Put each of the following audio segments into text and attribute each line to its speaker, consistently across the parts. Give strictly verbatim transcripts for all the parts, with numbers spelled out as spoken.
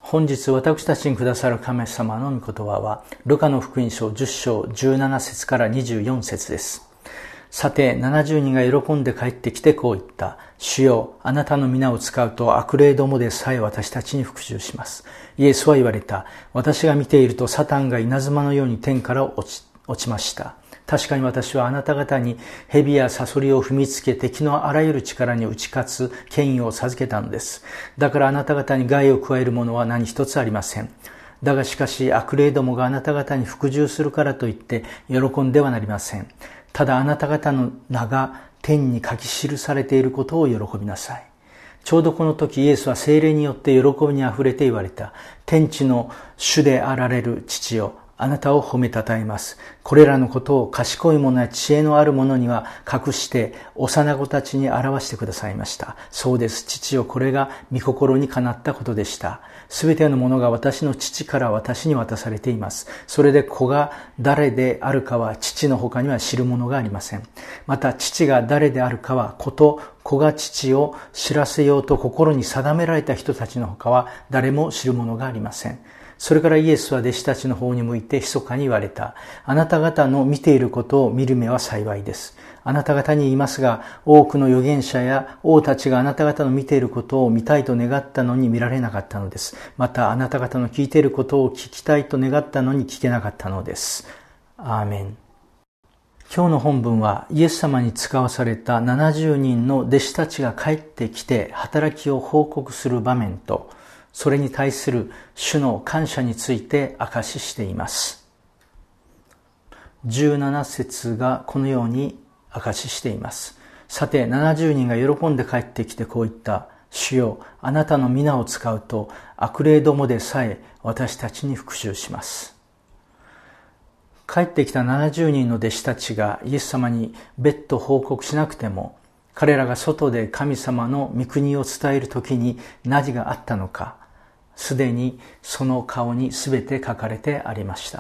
Speaker 1: 本日私たちにくださる神様の御言葉は、ルカの福音書じゅっ章じゅうなな節からにじゅうよん節です。さて、ななじゅうにんが喜んで帰ってきてこう言った。主よ、あなたの皆を使うと悪霊どもでさえ私たちに服従します。イエスは言われた。私が見ているとサタンが稲妻のように天から落ち、落ちました。確かに私はあなた方に蛇やサソリを踏みつけ敵のあらゆる力に打ち勝つ権威を授けたのです。だからあなた方に害を加えるものは何一つありません。だがしかし悪霊どもがあなた方に服従するからといって喜んではなりません。ただあなた方の名が天に書き記されていることを喜びなさい。ちょうどこの時イエスは聖霊によって喜びにあふれて言われた。天地の主であられる父よ、あなたを褒めたたえます。これらのことを賢い者や知恵のある者には隠して幼子たちに表してくださいました。そうです。父よ、これが御心にかなったことでした。すべてのものが私の父から私に渡されています。それで子が誰であるかは父の他には知るものがありません。また父が誰であるかは子と子が父を知らせようと心に定められた人たちの他は誰も知るものがありません。それからイエスは弟子たちの方に向いて密かに言われた。あなた方の見ていることを見る目は幸いです。あなた方に言いますが、多くの預言者や王たちがあなた方の見ていることを見たいと願ったのに見られなかったのです。またあなた方の聞いていることを聞きたいと願ったのに聞けなかったのです。アーメン。今日の本文はイエス様に使わされたななじゅうにんの弟子たちが帰ってきて働きを報告する場面と、それに対する主の感謝について証ししています。じゅうなな節がこのように証ししています。さて、ななじゅうにんが喜んで帰ってきてこう言った。主よ、あなたの皆を使うと悪霊どもでさえ私たちに復讐します。帰ってきたななじゅうにんの弟子たちがイエス様に別途報告しなくても、彼らが外で神様の御国を伝えるときに何があったのか、すでにその顔にすべて書かれてありました。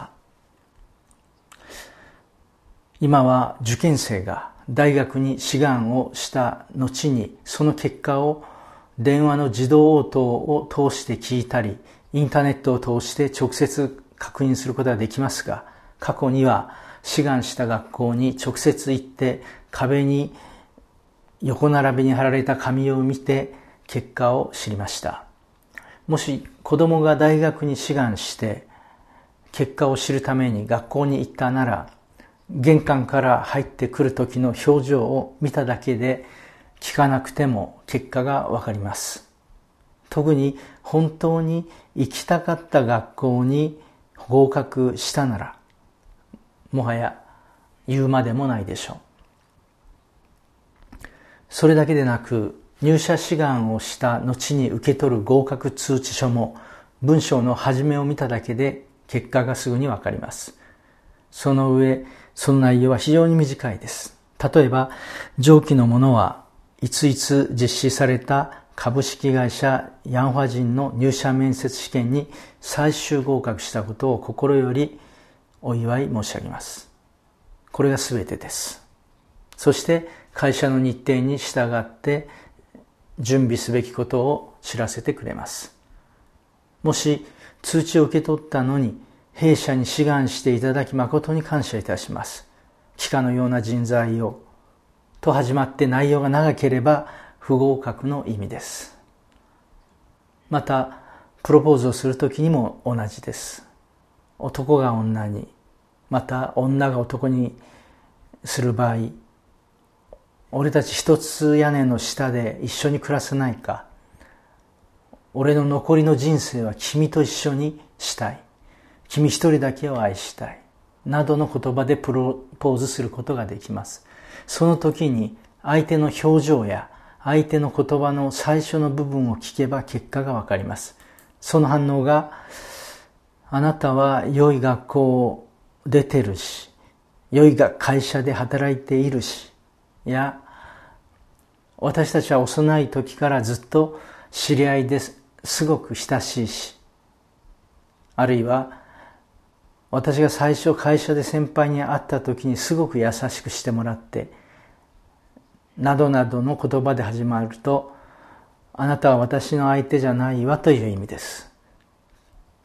Speaker 1: 今は受験生が大学に志願をした後にその結果を電話の自動応答を通して聞いたり、インターネットを通して直接確認することができますが、過去には志願した学校に直接行って壁に横並びに貼られた紙を見て結果を知りました。もし子供が大学に志願して結果を知るために学校に行ったなら、玄関から入ってくる時の表情を見ただけで聞かなくても結果がわかります。特に本当に行きたかった学校に合格したなら、もはや言うまでもないでしょう。それだけでなく、入社志願をした後に受け取る合格通知書も文章の始めを見ただけで結果がすぐにわかります。その上、その内容は非常に短いです。例えば、上記のものはいついつ実施された株式会社ヤンファ人の入社面接試験に最終合格したことを心よりお祝い申し上げます。これがすべてです。そして会社の日程に従って準備すべきことを知らせてくれます。もし通知を受け取ったのに弊社に志願していただき誠に感謝いたします。幾何のような人材をと始まって内容が長ければ不合格の意味です。またプロポーズをするときにも同じです。男が女に、また女が男にする場合、俺たち一つ屋根の下で一緒に暮らせないか、俺の残りの人生は君と一緒にしたい、君一人だけを愛したいなどの言葉でプロポーズすることができます。その時に相手の表情や相手の言葉の最初の部分を聞けば結果がわかります。その反応が、あなたは良い学校を出てるし、良い会社で働いているし、や私たちは幼い時からずっと知り合いです、すごく親しいし、あるいは私が最初会社で先輩に会った時にすごく優しくしてもらってなどなどの言葉で始まると、あなたは私の相手じゃないわという意味です。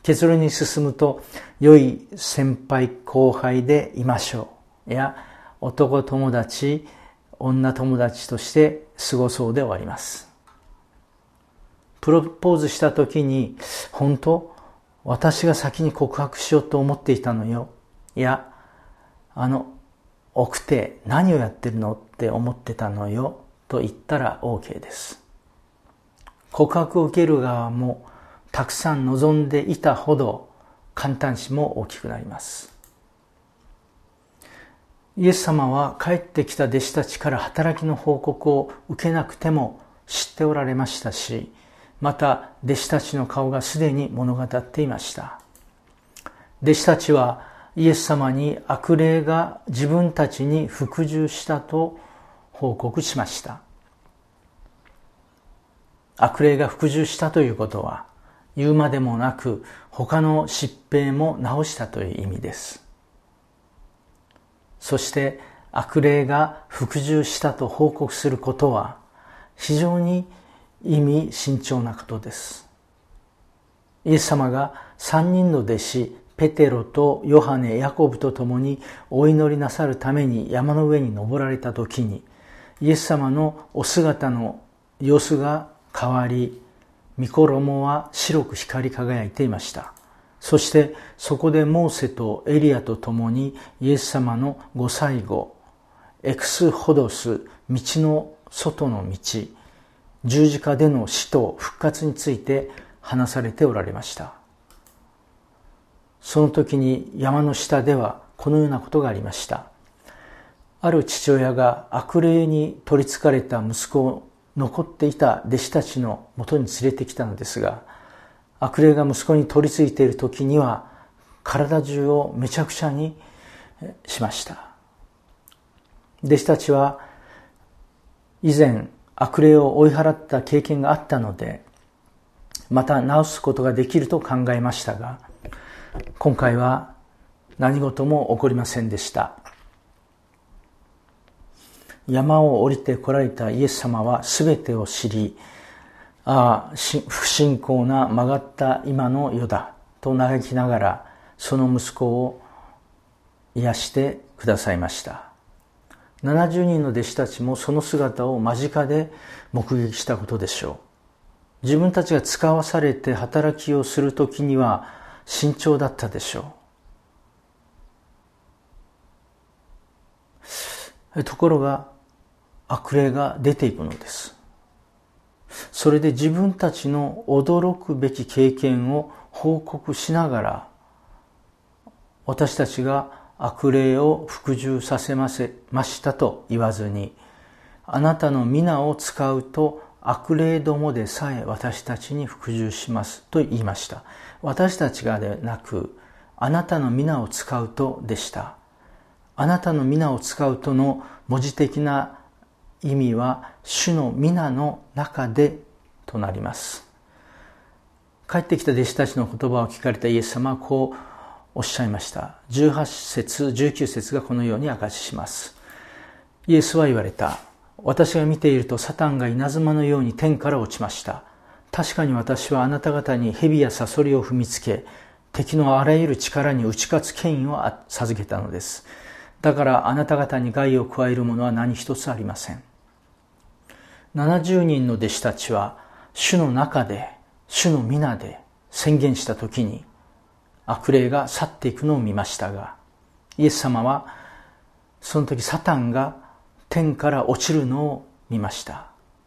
Speaker 1: 結論に進むと、良い先輩後輩でいましょう。や、男友達、女友達として過ごそうで終わります。プロポーズした時に、本当私が先に告白しようと思っていたのよ。いや、あの、奥手何をやってるのって思ってたのよ。と言ったら OK です。告白を受ける側もたくさん望んでいたほど感嘆詞も大きくなります。イエス様は帰ってきた弟子たちから働きの報告を受けなくても知っておられましたし、また弟子たちの顔がすでに物語っていました。弟子たちはイエス様に悪霊が自分たちに服従したと報告しました。悪霊が服従したということは、言うまでもなく他の疾病も治したという意味です。そして悪霊が服従したと報告することは非常に意味深長なことです。イエス様が三人の弟子ペテロとヨハネ、ヤコブと共にお祈りなさるために山の上に登られた時に、イエス様のお姿の様子が変わり、御衣は白く光り輝いていました。そしてそこでモーセとエリアと共にイエス様のご最後、エクスホドス、道の外の道、十字架での死と復活について話されておられました。その時に山の下ではこのようなことがありました。ある父親が悪霊に取り憑かれた息子を残っていた弟子たちのもとに連れてきたのですが、悪霊が息子に取り憑いている時には体中をめちゃくちゃにしました。弟子たちは以前悪霊を追い払った経験があったので、また治すことができると考えましたが、今回は何事も起こりませんでした。山を降りて来られたイエス様は全てを知り、ああ、不信仰な曲がった今の世だと嘆きながら、その息子を癒してくださいました。ななじゅうにんの弟子たちもその姿を間近で目撃したことでしょう。自分たちが使わされて働きをするときには慎重だったでしょう。ところが悪霊が出ていくのです。それで自分たちの驚くべき経験を報告しながら、私たちが悪霊を服従させませましたと言わずに、あなたの皆を使うと悪霊どもでさえ私たちに服従しますと言いました。私たちがでなく、あなたの皆を使うとでした。あなたの皆を使うとの文字的な意味は、主の皆の中でとなります。帰ってきた弟子たちの言葉を聞かれたイエス様はこうおっしゃいました。じゅうはち節、じゅうきゅう節がこのように明かしします。イエスは言われた。私が見ているとサタンが稲妻のように天から落ちました。確かに私はあなた方に蛇やサソリを踏みつけ、敵のあらゆる力に打ち勝つ権威を授けたのです。だからあなた方に害を加えるものは何一つありません。ななじゅうにんの弟子たちは主の中で、主の皆で宣言したときに悪霊が去っていくのを見ましたが、イエス様はその時サタンが天から落ちるのを見ました。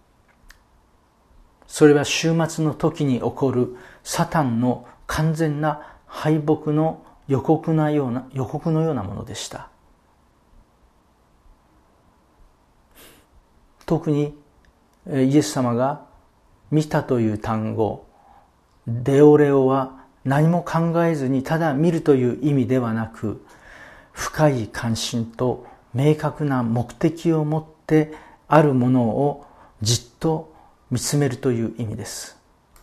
Speaker 1: それは終末の時に起こるサタンの完全な敗北の予告なような予告のようなものでした。特にイエス様が見たという単語、デオレオは何も考えずにただ見るという意味ではなく、深い関心と明確な目的を持ってあるものをじっと見つめるという意味です。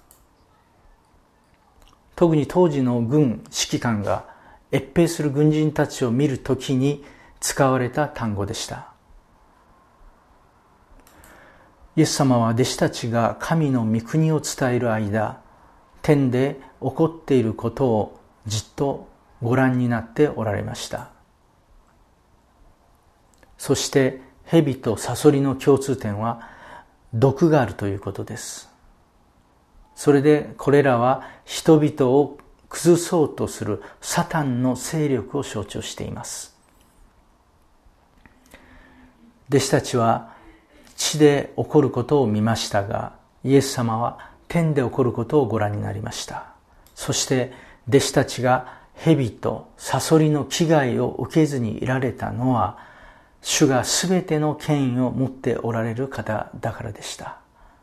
Speaker 1: 特に当時の軍指揮官が越兵する軍人たちを見るときに使われた単語でした。イエス様は弟子たちが神の御国を伝える間、 天で起こっていることをじっとご覧になっておられました。そして蛇とサソリの共通点は毒があるということです。それでこれらは人々を崩そうとするサタンの勢力を象徴しています。弟子たちは地で起こることを見ましたが、イエス様は天で起こることをご覧になりました。そして弟子たちが蛇とサソリの危害を受けずにいられたのは、主がすべての権威を持っておられる方だからでした。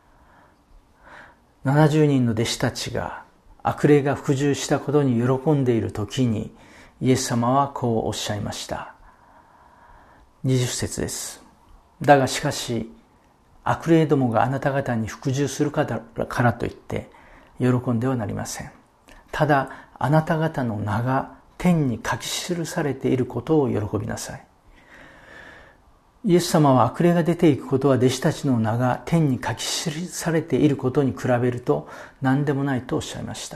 Speaker 1: ななじゅうにんの弟子たちが悪霊が服従したことに喜んでいる時に、イエス様はこうおっしゃいました。にじゅっ節です。だがしかし、悪霊どもがあなた方に服従するからといって喜んではなりません。ただあなた方の名が天に書き記されていることを喜びなさい。イエス様は悪霊が出ていくことは弟子たちの名が天に書き記されていることに比べると何でもないとおっしゃいました。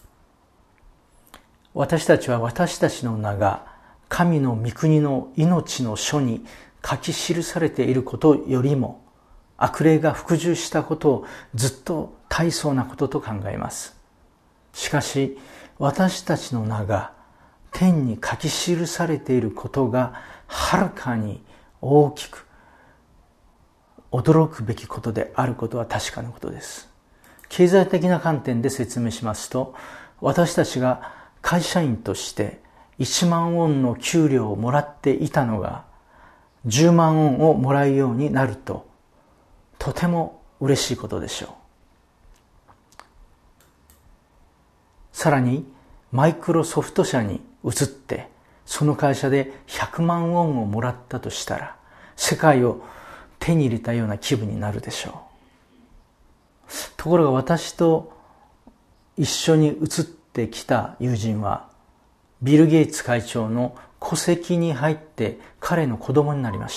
Speaker 1: 私たちは私たちの名が神の御国の命の書に書き記されていることよりも悪霊が服従したことをずっと大層なことと考えます。しかし私たちの名が天に書き記されていることがはるかに大きく驚くべきことであることは確かなことです。経済的な観点で説明しますと、私たちが会社員としていちまんウォンの給料をもらっていたのがじゅうまんウォンをもらうようになるととても嬉しいことでしょう。さらにマイクロソフト社に移ってその会社でひゃくまんウォンをもらったとしたら世界を手に入れたような気分になるでしょう。ところが私と一緒に移ってきた友人はビル・ゲイツ会長の戸籍に入って彼の子供になりました。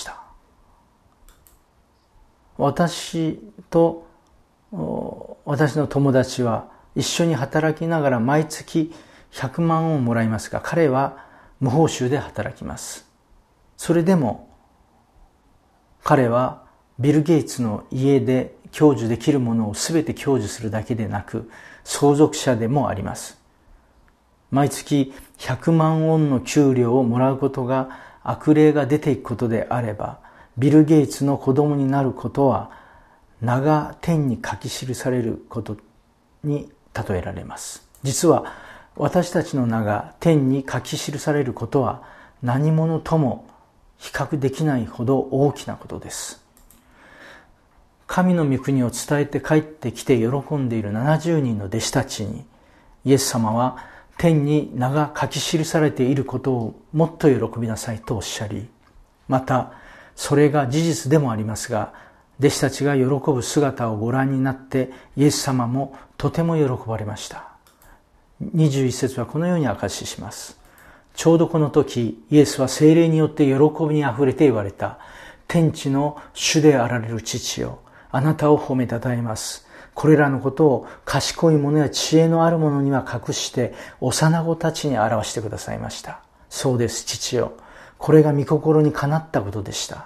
Speaker 1: 私と私の友達は一緒に働きながら毎月ひゃくまんウォンもらいますが、彼は無報酬で働きます。それでも彼はビル・ゲイツの家で享受できるものを全て享受するだけでなく相続者でもあります。毎月ひゃくまんウォンの給料をもらうことが悪霊が出ていくことであれば、ビル・ゲイツの子供になることは名が天に書き記されることに例えられます。実は私たちの名が天に書き記されることは何者とも比較できないほど大きなことです。神の御国を伝えて帰ってきて喜んでいるななじゅうにんの弟子たちに、イエス様は天に名が書き記されていることをもっと喜びなさいとおっしゃり、またそれが事実でもありますが、弟子たちが喜ぶ姿をご覧になってイエス様もとても喜ばれました。にじゅういち節はこのように証しします。ちょうどこの時、イエスは聖霊によって喜びにあふれて言われた。天地の主であられる父よ、あなたを褒めたたえます。これらのことを賢い者や知恵のある者には隠して幼子たちに表してくださいました。そうです、父よ。これが御心にかなったことでした。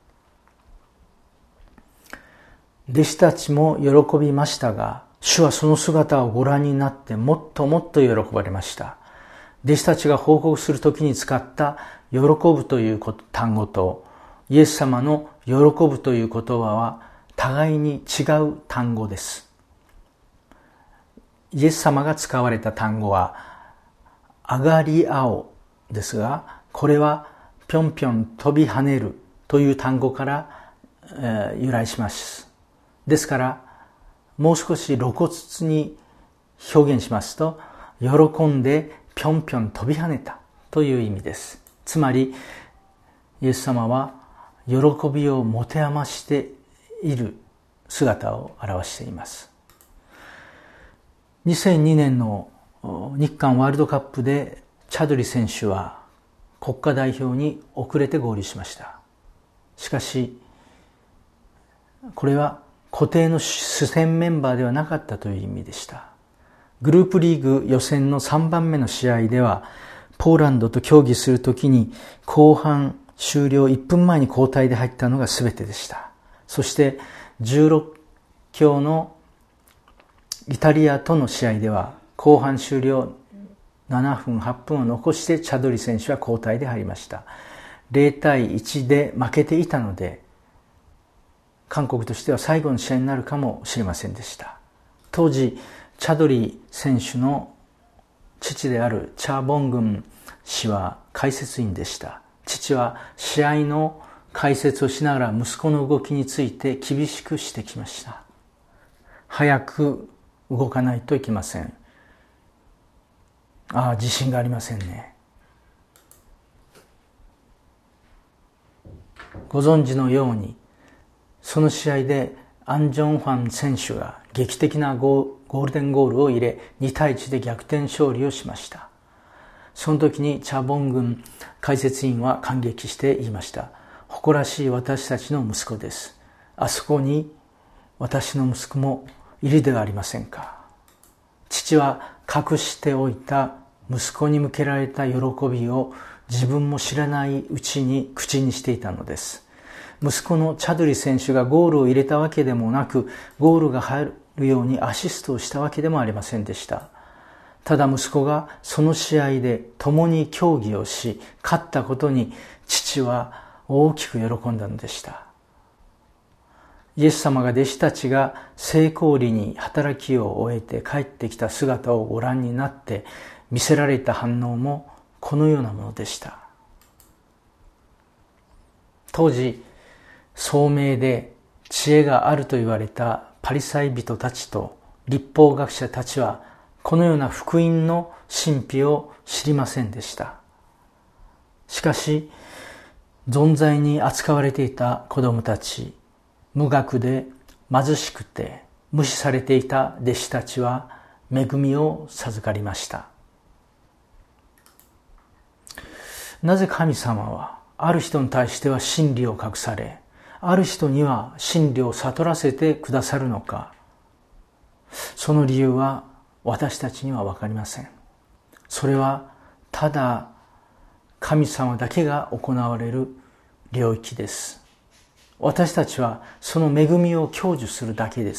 Speaker 1: 弟子たちも喜びましたが、主はその姿をご覧になってもっともっと喜ばれました。弟子たちが報告するときに使った喜ぶという単語とイエス様の喜ぶという言葉は互いに違う単語です。イエス様が使われた単語はアガリアオですが、これはぴょんぴょん飛び跳ねるという単語から、えー、由来します。ですからもう少し露骨に表現しますと、喜んでぴょんぴょん飛び跳ねたという意味です。つまりイエス様は喜びを持て余している姿を表しています。にせんにねんの日韓ワールドカップでチャドリ選手は国家代表に遅れて合流しました。しかしこれは固定の主戦メンバーではなかったという意味でした。 グループリーグ予選のさんばんめの試合では、ポーランドと協議するときに後半終了いっぷんまえに交代で入ったのが全てでした。そしてじゅうろっきょうのイタリアとの試合では後半終了ななふんはっぷんを残してチャドリ選手は交代で入りました。ゼロたいいちで負けていたので、韓国としては最後の試合になるかもしれませんでした。当時チャドリ選手の父であるチャ・ボングン氏は解説員でした。父は試合の解説をしながら息子の動きについて厳しくしてきました。早く動かないといけません。ああ、自信がありませんね。ご存知のように、その試合でアン・ジョンファン選手が劇的なゴー、ゴールデンゴールを入れ、にたいいちで逆転勝利をしました。その時にチャ・ボングン解説員は感激して言いました。誇らしい私たちの息子です。あそこに私の息子もいるではありませんか。父は隠しておいた息子に向けられた喜びを自分も知らないうちに口にしていたのです。息子のチャドリ選手がゴールを入れたわけでもなく、ゴールが入るようにアシストをしたわけでもありませんでした。ただ息子がその試合で共に競技をし、勝ったことに父は大きく喜んだのでした。イエス様が弟子たちが成功裏に働きを終えて帰ってきた姿をご覧になって見せられた反応もこのようなものでした。当時、聡明で知恵があると言われたパリサイ人たちと律法学者たちはこのような福音の神秘を知りませんでした。しかし、存在に扱われていた子供たち、無学で貧しくて無視されていた弟子たちは恵みを授かりました。なぜ神様はある人に対しては真理を隠され、ある人には真理を悟らせてくださるのか。その理由は私たちには分かりません。それはただ神様だけが行われる領域です。私たちはその恵みを享受するだけです。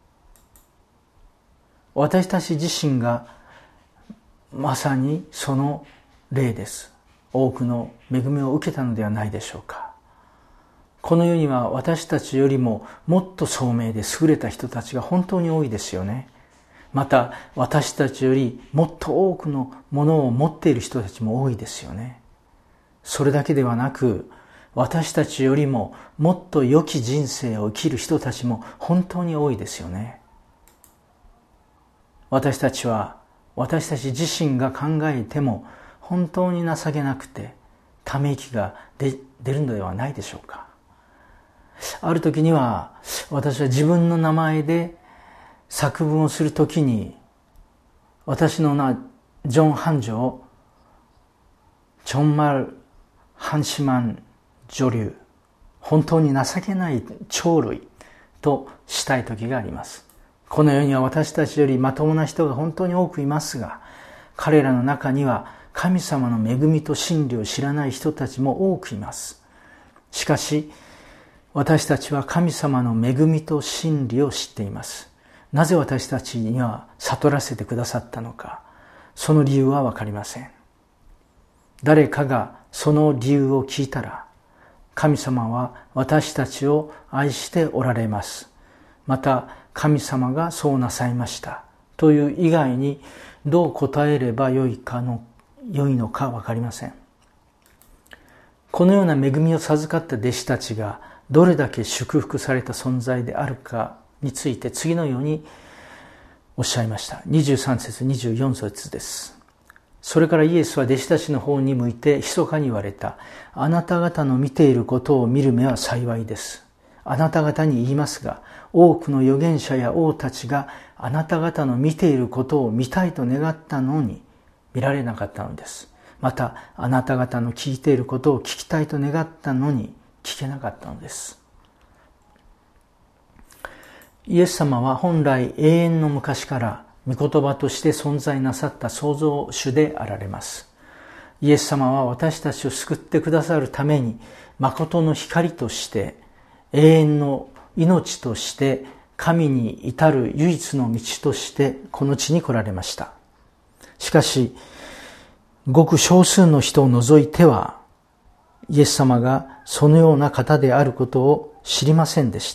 Speaker 1: 私たち自身がまさにその例です。多くの恵みを受けたのではないでしょうか。この世には私たちよりももっと聡明で優れた人たちが本当に多いですよね。また私たちよりもっと多くのものを持っている人たちも多いですよね。それだけではなく、私たちよりももっと良き人生を生きる人たちも本当に多いですよね。私たちは私たち自身が考えても本当に情けなくてため息が出るのではないでしょうか。ある時には私は自分の名前で作文をするときに、私の名ジョン・ハンジョをチョンマル・ハンシマン女流、本当に情けない鳥類としたい時があります。この世には私たちよりまともな人が本当に多くいますが、彼らの中には神様の恵みと真理を知らない人たちも多くいます。しかし私たちは神様の恵みと真理を知っています。なぜ私たちには悟らせてくださったのか、その理由はわかりません。誰かがその理由を聞いたら、神様は私たちを愛しておられます。また神様がそうなさいましたという以外にどう答えればよいかの良いのかわかりません。このような恵みを授かった弟子たちがどれだけ祝福された存在であるかについて次のようにおっしゃいました。にじゅうさん節にじゅうよん節です。それからイエスは弟子たちの方に向いて密かに言われた。あなた方の見ていることを見る目は幸いです。あなた方に言いますが、多くの預言者や王たちがあなた方の見ていることを見たいと願ったのに見られなかったのです。またあなた方の聞いていることを聞きたいと願ったのに聞けなかったのです。イエス様は本来永遠の昔から御言葉として存在なさった創造主であられます。イエス様は私たちを救ってくださるために、誠の光として、永遠の命として、神に至る唯一の道としてこの地に来られました。しかし、ごく少数の人を除いては、イエス様がそのような方であることを知りませんでした。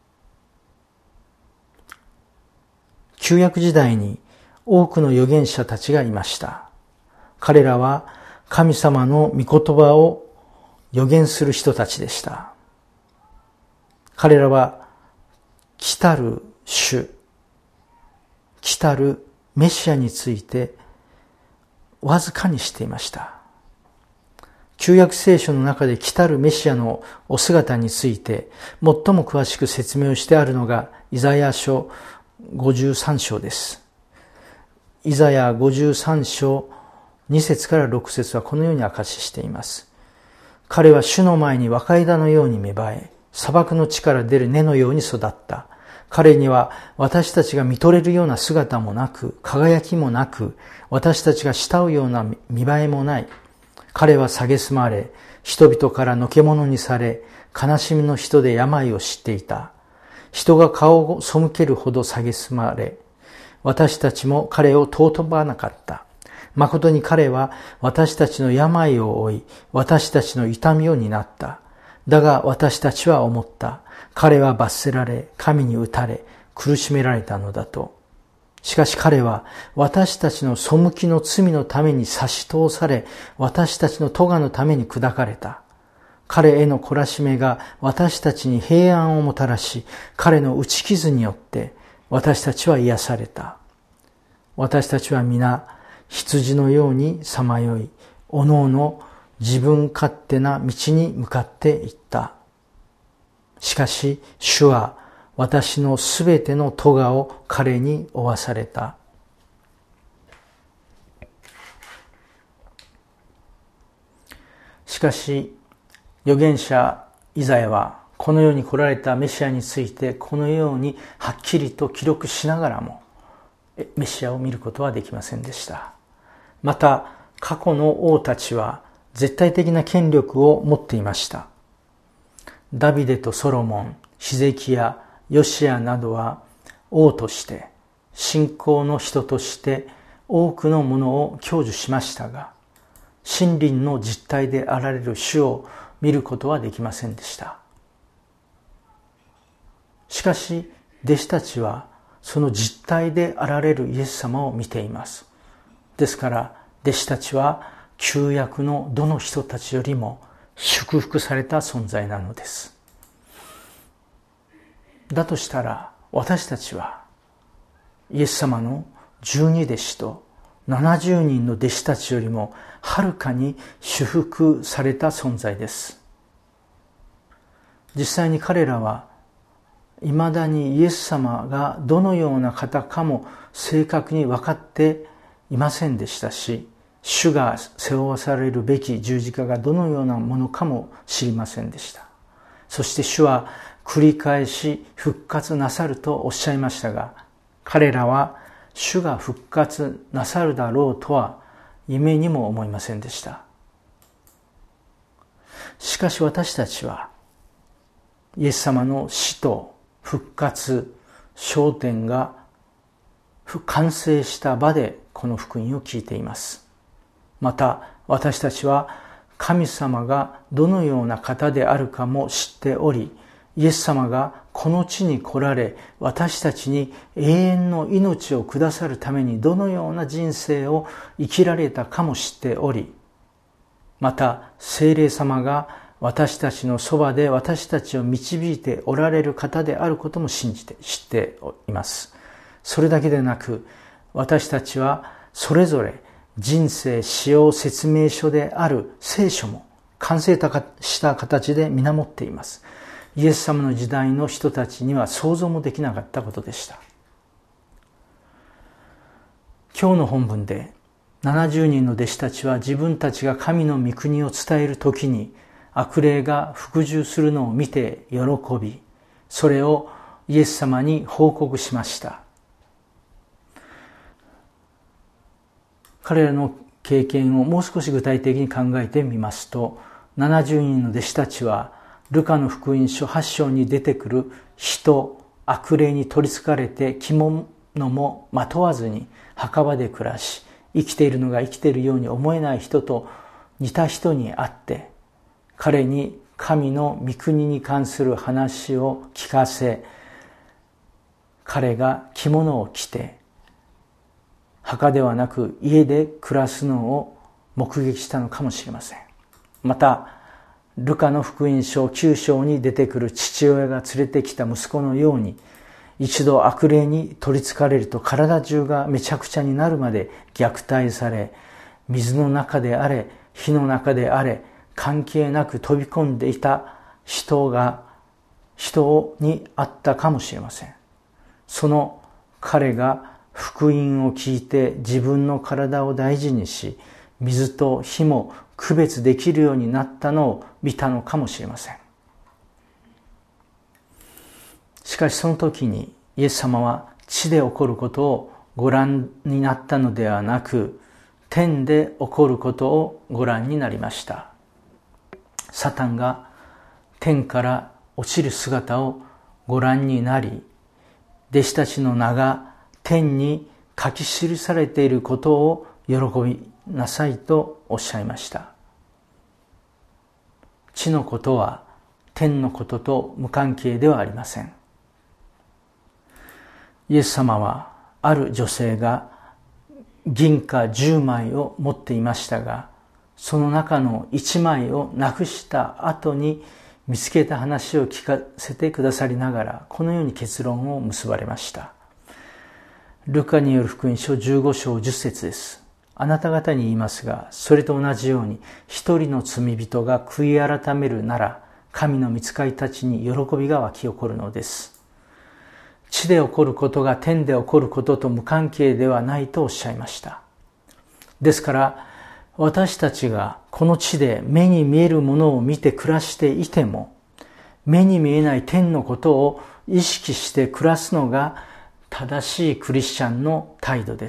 Speaker 1: 旧約時代に多くの預言者たちがいました。彼らは神様の御言葉を預言する人たちでした。彼らは来たる主、来たるメシアについてわずかに知っていました。旧約聖書の中で来たるメシアのお姿について最も詳しく説明をしてあるのがイザヤ書ごじゅうさん章です。イザヤごじゅうさん章に節からろく節はこのように明かししています。彼は主の前に若枝のように芽生え、砂漠の地から出る根のように育った。彼には私たちが見とれるような姿もなく、輝きもなく、私たちが慕うような見栄えもない。彼は蔑まれ、人々からのけ者にされ、悲しみの人で病を知っていた。人が顔を背けるほど蔑まれ、私たちも彼を尊ばなかった。誠に彼は私たちの病を負い、私たちの痛みを担った。だが私たちは思った。彼は罰せられ、神に打たれ、苦しめられたのだと。しかし彼は私たちの背きの罪のために差し通され、私たちの咎のために砕かれた。彼への懲らしめが私たちに平安をもたらし、彼の打ち傷によって私たちは癒された。私たちは皆羊のようにさまよい、おのおの自分勝手な道に向かっていった。しかし主は私のすべての咎を彼に負わされた。しかし預言者イザヤはこの世に来られたメシアについてこのようにはっきりと記録しながらもメシアを見ることはできませんでした。また過去の王たちは絶対的な権力を持っていました。ダビデとソロモン、ヒゼキヤ、ヨシアなどは王として信仰の人として多くのものを享受しましたが、真理の実体であられる主を見ることはできませんでした。しかし弟子たちはその実体であられるイエス様を見ています。ですから弟子たちは旧約のどの人たちよりも祝福された存在なのです。だとしたら私たちはイエス様の十二弟子と七十人の弟子たちよりもはるかに祝福された存在です。実際に彼らはいまだにイエス様がどのような方かも正確に分かっていませんでしたし、主が背負わされるべき十字架がどのようなものかも知りませんでした。そして主は繰り返し復活なさるとおっしゃいましたが、彼らは主が復活なさるだろうとは夢にも思いませんでした。しかし私たちはイエス様の死と復活、昇天が完成した場でこの福音を聞いています。また私たちは神様がどのような方であるかも知っており、イエス様がこの地に来られ私たちに永遠の命をくださるためにどのような人生を生きられたかも知っており、また聖霊様が私たちのそばで私たちを導いておられる方であることも信じて知っています。それだけでなく私たちはそれぞれ人生使用説明書である聖書も完成した形で見守っています。イエス様の時代の人たちには想像もできなかったことでした。今日の本文でななじゅうにんの弟子たちは自分たちが神の御国を伝えるときに悪霊が服従するのを見て喜び、それをイエス様に報告しました。 彼らの経験をもう少し具体的に考えてみますと、ななじゅうにんの弟子たちはルカの福音書はち章に出てくる人、悪霊に取りつかれて着物もまとわずに墓場で暮らし、生きているのが生きているように思えない人と似た人に会って、彼に神の御国に関する話を聞かせ、彼が着物を着て墓ではなく家で暮らすのを目撃したのかもしれません。またルカの福音書きゅう章に出てくる父親が連れてきた息子のように、一度悪霊に取りつかれると体中がめちゃくちゃになるまで虐待され、水の中であれ火の中であれ関係なく飛び込んでいた人が人に会ったかもしれません。その彼が福音を聞いて自分の体を大事にし、水と火も区別できるようになったのを見たのかもしれません。しかしその時にイエス様は地で起こることをご覧になったのではなく、天で起こることをご覧になりました。サタンが天から落ちる姿をご覧になり、弟子たちの名が天に書き記されていることを喜びなさいとおっしゃいました。地のことは天のことと無関係ではありません。イエス様はある女性が銀貨じゅうまいを持っていましたが、その中のいちまいをなくした後に見つけた話を聞かせてくださりながら、このように結論を結ばれました。ルカによる福音書じゅうご章じゅっ節です。あなた方に言いますが、それと同じように一人の罪人が悔い改めるなら、神の御使いたちに喜びが湧き起こるのです。地で起こることが天で起こることと無関係ではないとおっしゃいました。ですから私たちがこの地で目に見えるものを見て暮らしていても、目に見えない天のことを意識して暮らすのが正しいクリスチャンの態度です。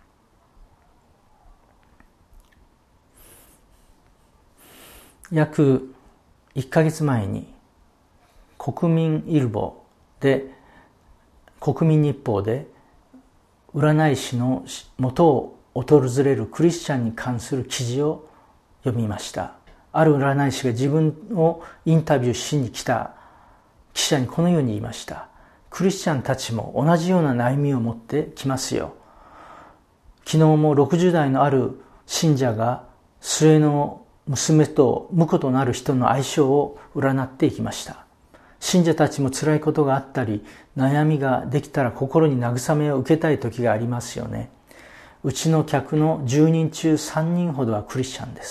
Speaker 1: 約いっかげつまえに国民イルボで国民日報で占い師の元を訪れるクリスチャンに関する記事を読みました。ある占い師が自分をインタビューしに来た記者にこのように言いました。クリスチャンたちも同じような悩みを持ってきますよ。昨日もろくじゅう代のある信者が末の娘と婿となる人の相性を占っていきました。信者たちも辛いことがあったり、悩みができたら心に慰めを受けたい時がありますよね。うちの客のじゅうにん中さんにんほどはクリスチャンです。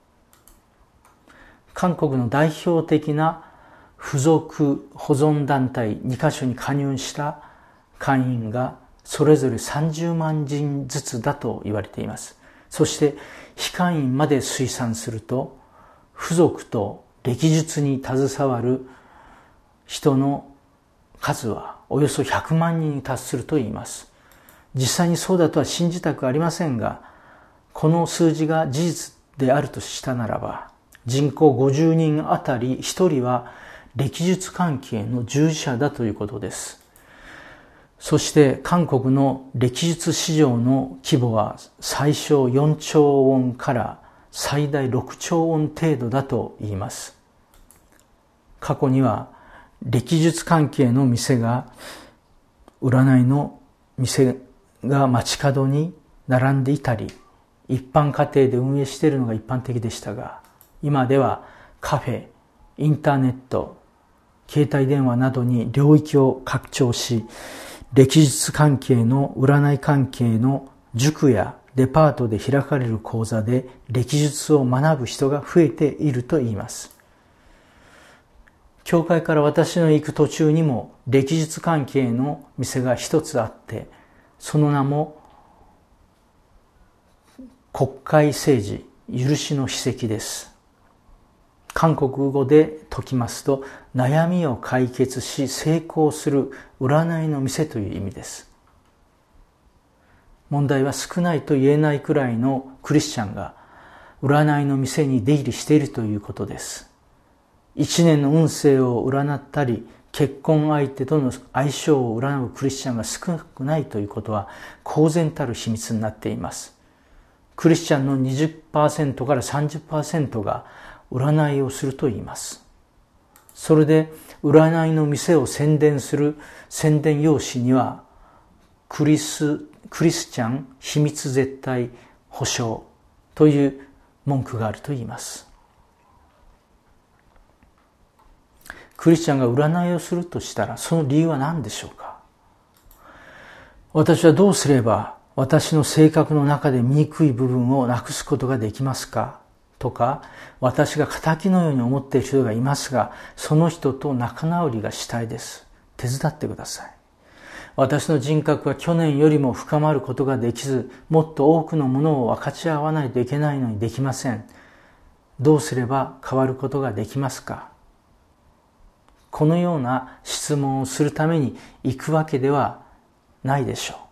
Speaker 1: 韓国の代表的な付属保存団体にカ所に加入した会員がそれぞれさんじゅうまんにんずつだと言われています。そして非会員まで推算すると、付属と歴術に携わる人の数はおよそひゃくまんにんに達するといいます。実際にそうだとは信じたくありませんが、この数字が事実であるとしたならば、人口ごじゅうにんあたりひとりは歴術関係の従事者だということです。そして韓国の歴術市場の規模は最小よんちょうウォンから最大ろくちょうウォン程度だと言います。過去には歴術関係の店が、占いの店が街角に並んでいたり、一般家庭で運営しているのが一般的でしたが、今ではカフェ、インターネット、携帯電話などに領域を拡張し、歴術関係の占い関係の塾やデパートで開かれる講座で歴術を学ぶ人が増えていると言います。教会から私の行く途中にも歴術関係の店が一つあって、その名も国会政治許しの秘跡です。韓国語で解きますと、悩みを解決し成功する占いの店という意味です。 問題は少ないと言えないくらいのクリスチャンが占いの店に出入りしているということです。一年の運勢を占ったり、結婚相手との相性を占うクリスチャンが少なくないということは公然たる秘密になっています。クリスチャンの にじゅっパーセント から さんじゅっパーセント が占いをすると言います。それで占いの店を宣伝する宣伝用紙にはクリス、クリスチャン秘密絶対保証という文句があると言います。クリスチャンが占いをするとしたらその理由は何でしょうか。私はどうすれば私の性格の中で醜い部分をなくすことができますかとか、私が仇のように思っている人がいますが、その人と仲直りがしたいです。手伝ってください。私の人格は去年よりも深まることができず、もっと多くのものを分かち合わないといけないのにできません。どうすれば変わることができますか。このような質問をするために行くわけではないでしょう。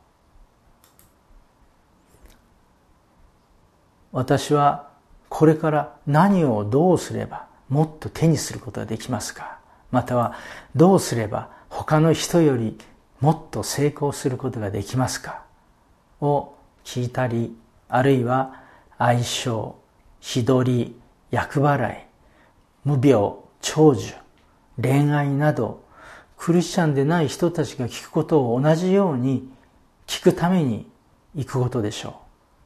Speaker 1: 私はこれから何をどうすればもっと手にすることができますか。またはどうすれば他の人よりもっと成功することができますかを聞いたり、あるいは相性、日取り、厄払い、無病、長寿、恋愛などクリスチャンでない人たちが聞くことを同じように聞くために行くことでしょう。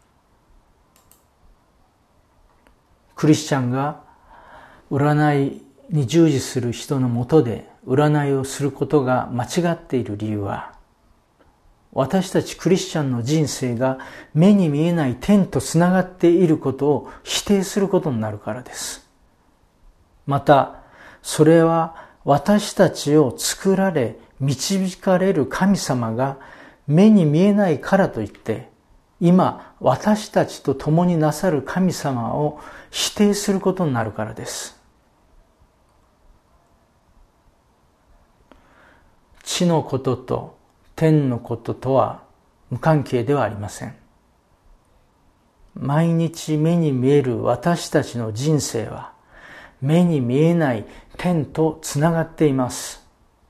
Speaker 1: クリスチャンが占いに従事する人のもとで占いをすることが間違っている理由は、私たちクリスチャンの人生が目に見えない天とつながっていることを否定することになるからです。また、それは私たちを作られ導かれる神様が目に見えないからといって、今私たちと共になさる神様を否定することになるからです。地のことと天のこととは無関係ではありません。毎日目に見える私たちの人生は目に見えない天とつながっています。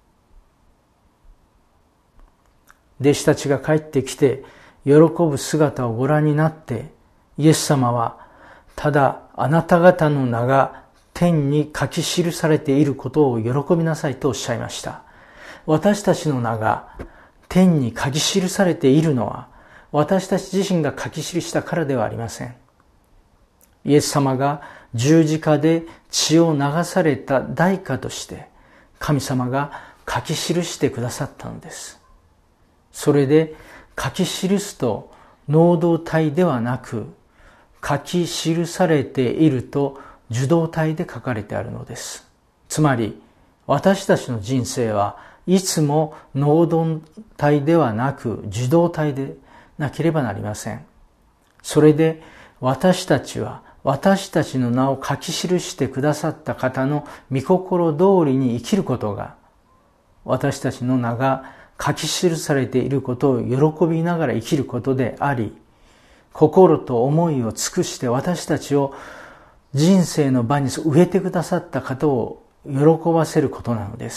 Speaker 1: 弟子たちが帰ってきて喜ぶ姿をご覧になって、イエス様はただあなた方の名が天に書き記されていることを喜びなさいとおっしゃいました。私たちの名が天に書き記されているのは私たち自身が書き記したからではありません。イエス様が十字架で血を流された代価として神様が書き記してくださったのです。それで書き記すと能動体ではなく、書き記されていると受動体で書かれてあるのです。つまり私たちの人生はいつも能動体ではなく受動体でなければなりません。それで私たちは私たちの名を書き記してくださった方の御心通りに生きることが、私たちの名が書き記されていることを喜びながら生きることであり、心と思いを尽くして私たちを人生の場に植えてくださった方を喜ばせることなのです。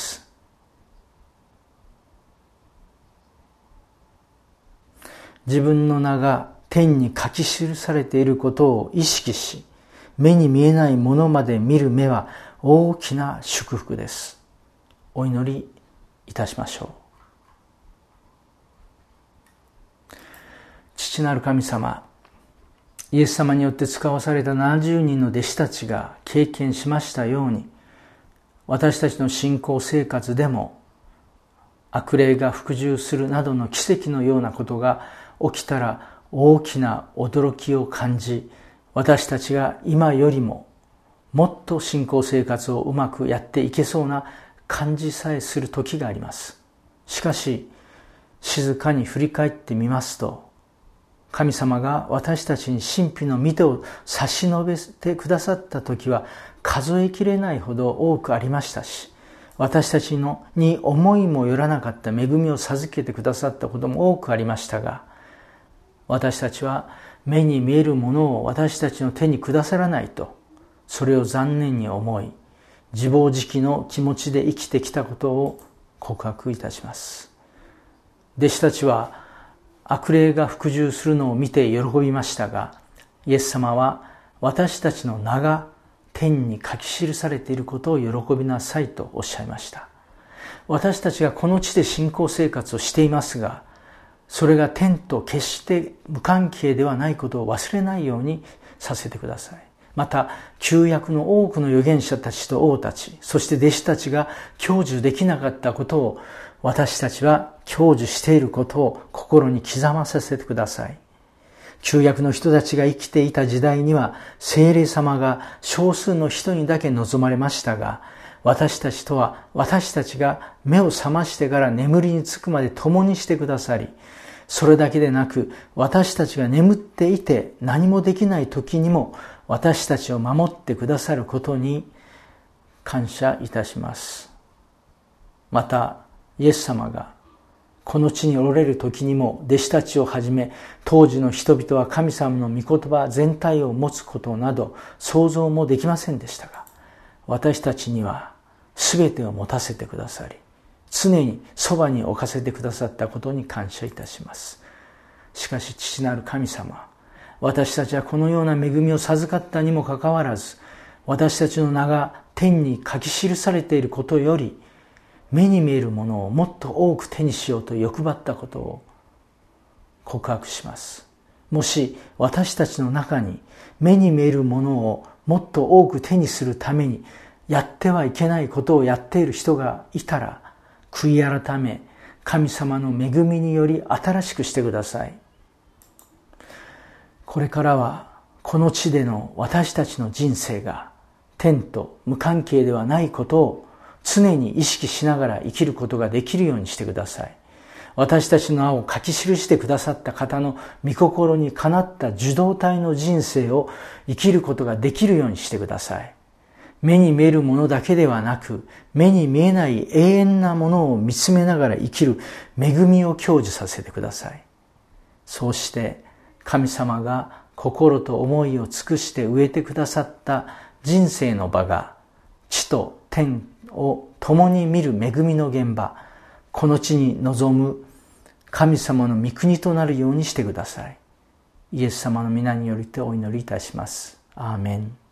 Speaker 1: 自分の名が天に書き記されていることを意識し、目に見えないものまで見る目は大きな祝福です。お祈りいたしましょう。父なる神様、イエス様によって使わされたななじゅうにんの弟子たちが経験しましたように、私たちの信仰生活でも悪霊が服従するなどの奇跡のようなことが起きたら大きな驚きを感じ、私たちが今よりももっと信仰生活をうまくやっていけそうな感じさえする時があります。しかし静かに振り返ってみますと、神様が私たちに神秘の御手を差し伸べてくださった時は数えきれないほど多くありましたし、私たちのに思いもよらなかった恵みを授けてくださったことも多くありましたが、 私たちは目に見えるものを私たちの手にくださらないと、それを残念に思い、自暴自棄の気持ちで生きてきたことを告白いたします。弟子たちは悪霊が服従するのを見て喜びましたが、イエス様は私たちの名が天に書き記されていることを喜びなさいとおっしゃいました。私たちがこの地で信仰生活をしていますが、それが天と決して無関係ではないことを忘れないようにさせてください。また、旧約の多くの預言者たちと王たち、そして弟子たちが享受できなかったことを、私たちは享受していることを心に刻まさせてください。旧約の人たちが生きていた時代には、聖霊様が少数の人にだけ望まれましたが、私たちとは私たちが目を覚ましてから眠りにつくまで共にしてくださり、それだけでなく、私たちが眠っていて何もできない時にも私たちを守ってくださることに感謝いたします。また、イエス様がこの地におられる時にも弟子たちをはじめ当時の人々は神様の御言葉全体を持つことなど想像もできませんでしたが、私たちには全てを持たせてくださり、常にそばに置かせてくださったことに感謝いたします。しかし父なる神様、私たちはこのような恵みを授かったにもかかわらず、私たちの名が天に書き記されていることより、目に見えるものをもっと多く手にしようと欲張ったことを告白します。もし私たちの中に目に見えるものをもっと多く手にするためにやってはいけないことをやっている人がいたら、悔い改め、神様の恵みにより新しくしてください。これからはこの地での私たちの人生が天と無関係ではないことを常に意識しながら生きることができるようにしてください。私たちの名を書き記してくださった方の御心にかなった受動体の人生を生きることができるようにしてください。目に見えるものだけではなく、目に見えない永遠なものを見つめながら生きる恵みを享受させてください。そうして神様が心と思いを尽くして植えてくださった人生の場が地と天を共に見る恵みの現場、この地に臨む神様の御国となるようにしてください。イエス様の皆によりてお祈りいたします。アーメン。